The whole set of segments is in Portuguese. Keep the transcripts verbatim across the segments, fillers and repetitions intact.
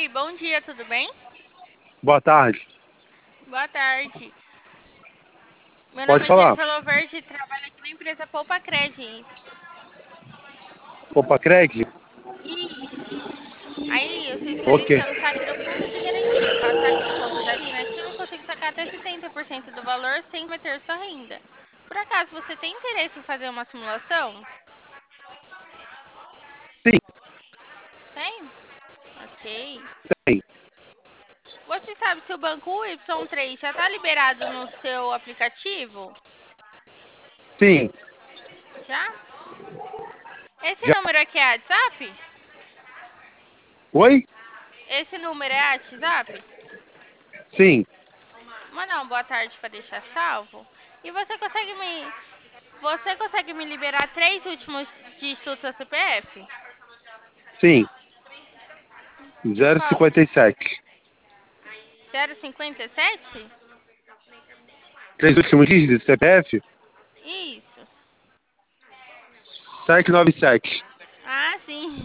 bom dia, tudo bem? Boa tarde. Boa tarde. Meu Pode nome é falar. Jennifer Loverde e trabalho aqui na empresa Poupa Cred. Opa, Craig? Isso. Aí, eu sou Ok. especialista no saque do fundo de garantia. Faço saque de contas aqui na Ativa e consigo sacar até setenta por cento do valor sem meter sua renda. Por acaso, você tem interesse em fazer uma simulação? Sim, Tem? Ok. tem. Você sabe se o banco U Y três já está liberado no seu aplicativo? Sim. Já? Esse Já. número aqui é WhatsApp? Oi? Esse número é WhatsApp? Sim. Mandar uma boa tarde para deixar salvo. E você consegue me você consegue me liberar três últimos dígitos da C P F? Sim. Zero Qual? cinquenta e sete. zero cinquenta e sete? Três últimos dígitos do C P F? Isso. Sete nove sete. Ah, sim.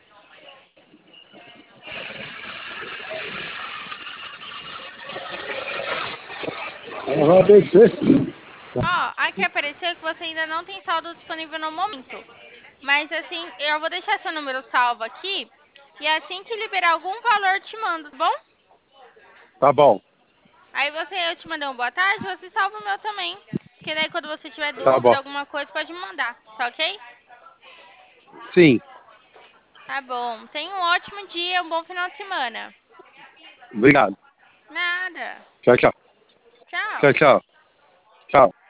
Vai descer. Ó, aqui apareceu que você ainda não tem saldo disponível no momento. Mas assim, eu vou deixar seu número salvo aqui. E assim que liberar algum valor, eu te mando, tá bom? Tá bom. Aí você, eu te mandei um boa tarde, você salva o meu também. Porque daí quando você tiver Tá bom. dúvida, alguma coisa, pode me mandar, tá ok? Sim. Tá bom. Tenha um ótimo dia, um bom final de semana. Obrigado. Nada. Tchau, tchau. Tchau. Tchau, tchau. Tchau.